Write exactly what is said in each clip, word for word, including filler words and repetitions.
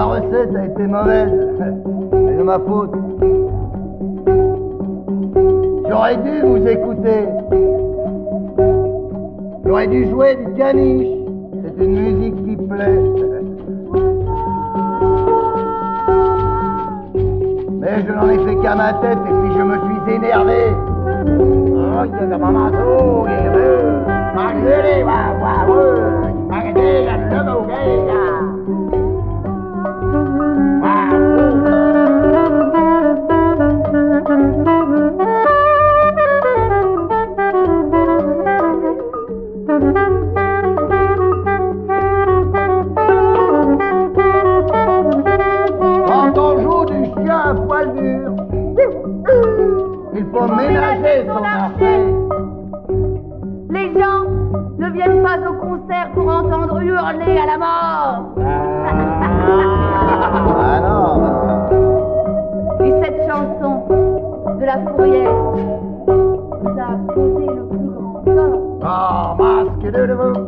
recette a été mauvaise. C'est de ma faute. J'aurais dû vous écouter. J'aurais dû jouer du caniche. C'est une musique qui plaît. Mais je n'en ai fait qu'à ma tête et puis je me suis énervé. Oh, il y a de maman, oh, il y a de Marguerite, wa, wa, wa, Marguerite, le bouquet, quand on joue du chien à poil dur, il faut ménager son archet. Les gens ne viennent pas au concert pour entendre hurler à la mort. Ah non. Et cette chanson de la Fourrière nous a causé le plus grand tort. Oh, masque de vos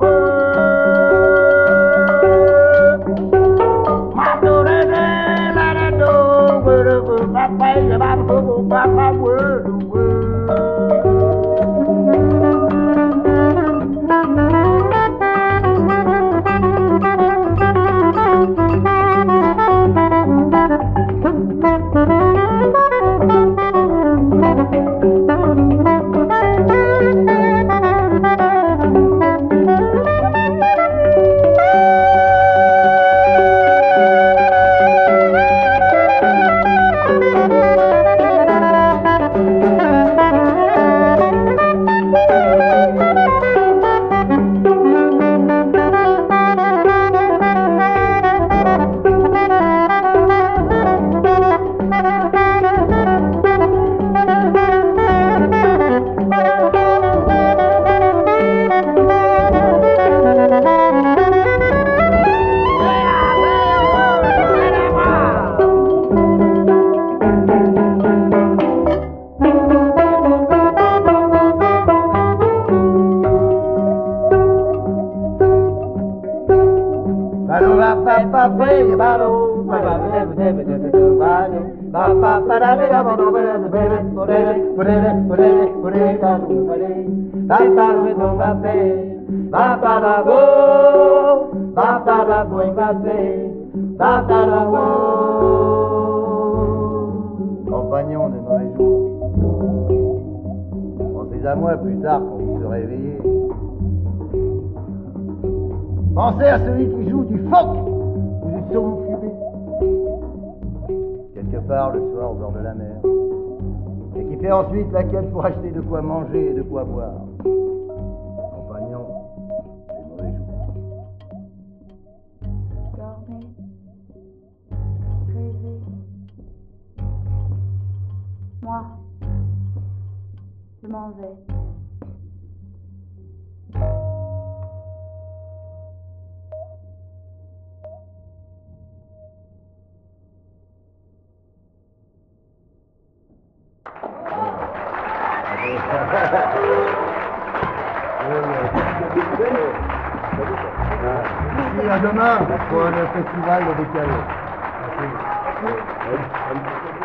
compagnons de mauvais jours. Pensez à moi plus tard quand vous serez réveillés. Pensez à celui qui joue du phoque ou du saumon fumé, quelque part le soir au bord de la mer, et qui fait ensuite la quête pour acheter de quoi manger et de quoi boire. Compagnons des mauvais jours. Dormez, rêvez. Moi, je m'en vais. Merci, à demain pour le festival de décalé. Merci.